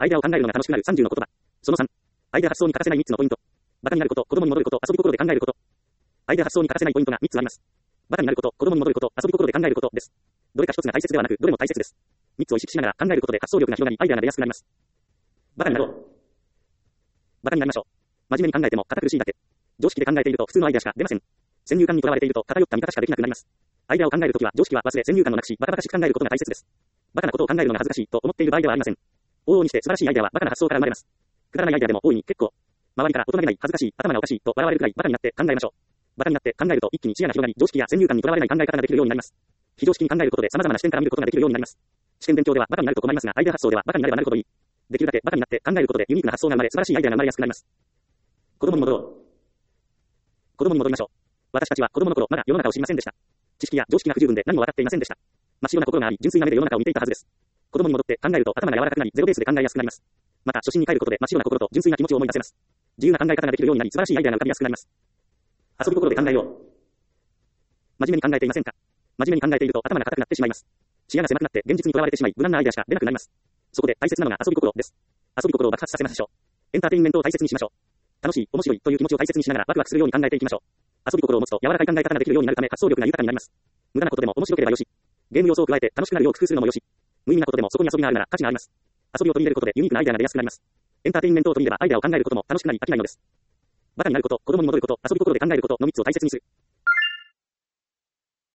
アイデアを考えるのが楽しくなる30の言葉。その3。アイデア発想に欠かせない3つのポイント。バカになること、子供に戻ること、遊び心で考えること。アイデア発想に欠かせないポイントが3つあります。バカになること、子供に戻ること、遊び心で考えることです。どれか一つが大切ではなく、どれも大切です。3つを意識しながら考えることで発想力が広がり、アイデアが出やすくなります。バカになろう。バカになりましょう。真面目に考えても堅苦しいだけ。常識で考えていると普通のアイデアしか出ません。先入観にとらわれていると偏った見方しかできなくなります。アイデアを考えるときは常識は忘れ先入観をなくし、バカバカしく考えることが大切です。バカなことを考えるのが恥ずかしいと思っている場合ではありません。往々にして素晴らしいアイデアはバカな発想から生まれます。くだらないアイデアでも大いに結構。周りから大人げない、恥ずかしい、頭がおかしいと笑われるくらいバカになって考えましょう。バカになって考えると一気に視野が広がり、常識や先入観にとらわれない考え方ができるようになります。非常識に考えることで様々な視点から見ることができるようになります。視点勉強ではバカになると困りますが、アイデア発想ではバカになればなるほどいい。できるだけバカになって考えることでユニークな発想が生まれ、素晴らしいアイデアが生まれやすくなります。子供に戻ろう。子供に戻りましょう。私たちは子供の頃まだ世の中を知りませんでした。知識や常識が不十分で何も分かっていませんでした。真っ白な心があり、純粋な目で世の中を見ていたはずです。子供に戻って考えると頭が柔らかくなり、ゼロベースで考えやすくなります。また初心に帰ることで真っ白な心と純粋な気持ちを思い出せます。自由な考え方ができるようになり、素晴らしいアイデアが浮かびやすくなります。遊び心で考えよう。真面目に考えていませんか？真面目に考えていると頭が硬くなってしまいます。視野が狭くなって現実にとらわれてしまい、無難なアイデアしか出なくなります。そこで大切なのが遊び心です。遊び心を爆発させましょう。エンターテインメントを大切にしましょう。楽しい、面白いという気持ちを大切にしながらワクワクするように考えていきましょう。遊び心を持つと柔らかい考え方ができるようになるため発想力が豊かになります。無駄なことでも面白ければよし。ゲーム要素を加えて楽しくなるよう工夫するのもよし。無意味なことでもそこに遊びがあるなら価値があります。遊びを取り入れることでユニークなアイデアが出やすくなります。エンターテインメントを取り入れればアイデアを考えることも楽しくなり飽きないのです。バカになること、子供に戻ること、遊び心で考えることの3つを大切にする。